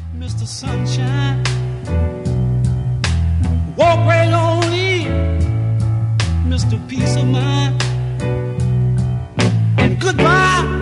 Mr. Sunshine. Walk right on in, Mr. Peace of Mind. And goodbye,